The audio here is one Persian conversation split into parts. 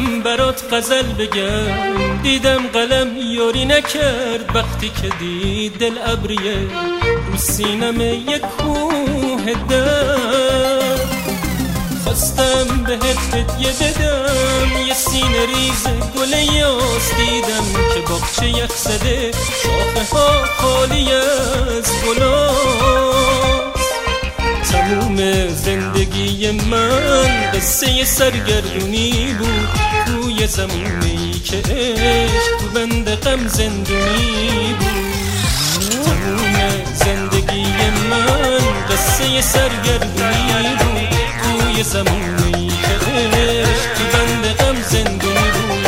برات غزل بگم، دیدم قلم یاری نکرد وقتی که دید دل ابریه رو سینم یک کوه درد. خواستم بهت هدیه بدم یه سینه ریز گل یاس، دیدم که باغچه یخ زده شاخه ها خالی از گلاست. تموم زندگی من قصه سرگردونی بود توی زمونی که عشق تو بند غم زندونی بود. تموم زندگی من قصه سرگردونی بود توی زمونی که عشق تو بند غم زندونی بود.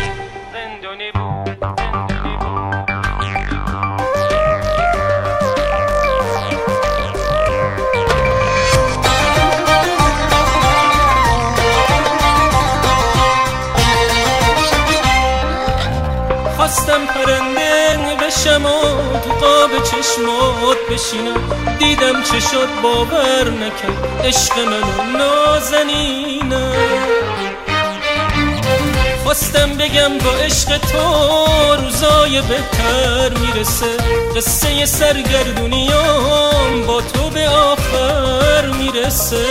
خواستم پرنده بشم و تو قاب چشمات بشینم، دیدم چه شد باور نکرد عشق منو نازنینم. خواستم بگم با عشق تو روزای بهتر میرسه، قصه سرگردونیام با تو به آخر میرسه.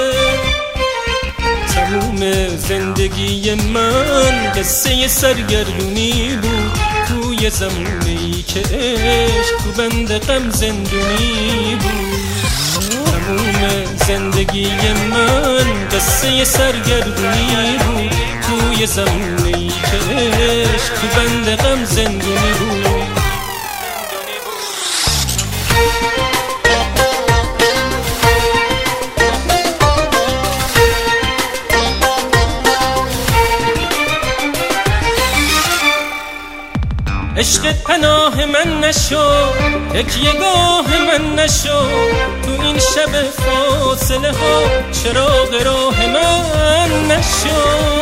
تموم زندگی من قصه سرگردونی بود توی زمونی که عشق تو بند غم زندونی بود. تموم زندگی من قصه سرگردونی بود توی زمونی که عشق تو بند غم زندونی بود. عشقت پناه من نشو، تکیه‌گاه من نشو، تو این شب فاصله ها چراغ راه من نشو.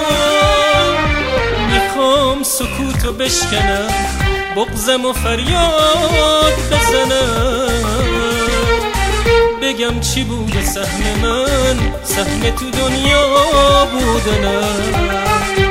میخوام سکوتو بشکنم، بغضم و فریاد بزنم، بگم چی بوده سهم من، سهم تو دنیا بودنم.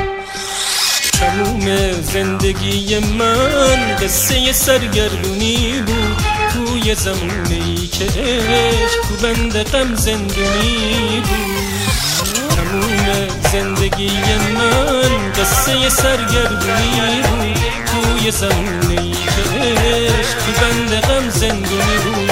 تموم زندگی من قصه سرگردونی بود توی زمونی که عشق تو بند غم زندونی بود. تموم زندگی من قصه سرگردونی بود توی زمونی که عشق تو بند غم زندونی بود.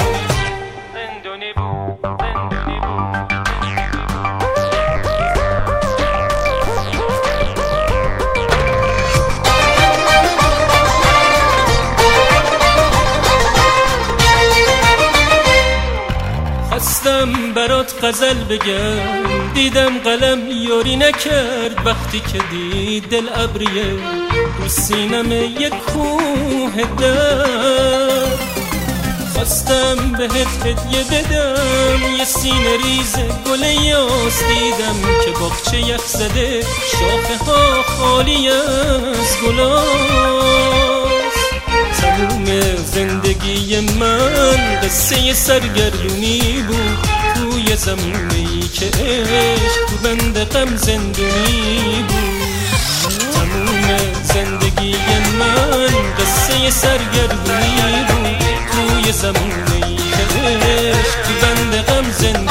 خواستم برات غزل بگم، دیدم قلم یاری نکرد وقتی که دید دل ابریه رو سینم یک کوه درد. خواستم بهت هدیه بدم یه سینه ریز گل یاس، دیدم که باغچه یخ زده شاخه ها خالی از گلاست. تموم زندگی من قصه سرگردونی بود توی زمونی که عشق تو بند غم زندونی بود. تموم زندگی من قصه سرگردونی بود توی زمونی که عشق تو بند غم زندونی بود.